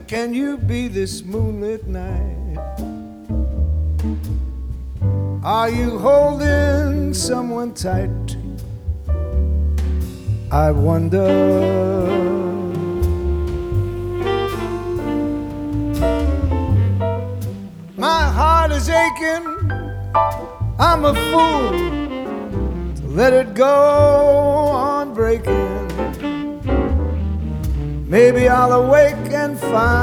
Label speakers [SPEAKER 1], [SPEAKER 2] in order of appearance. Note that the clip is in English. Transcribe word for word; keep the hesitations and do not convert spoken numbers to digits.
[SPEAKER 1] Can you be this moonlit night? Are you holding someone tight? I wonder. My heart is aching, I'm a fool to let it go on breaking. Maybe I'll awake and find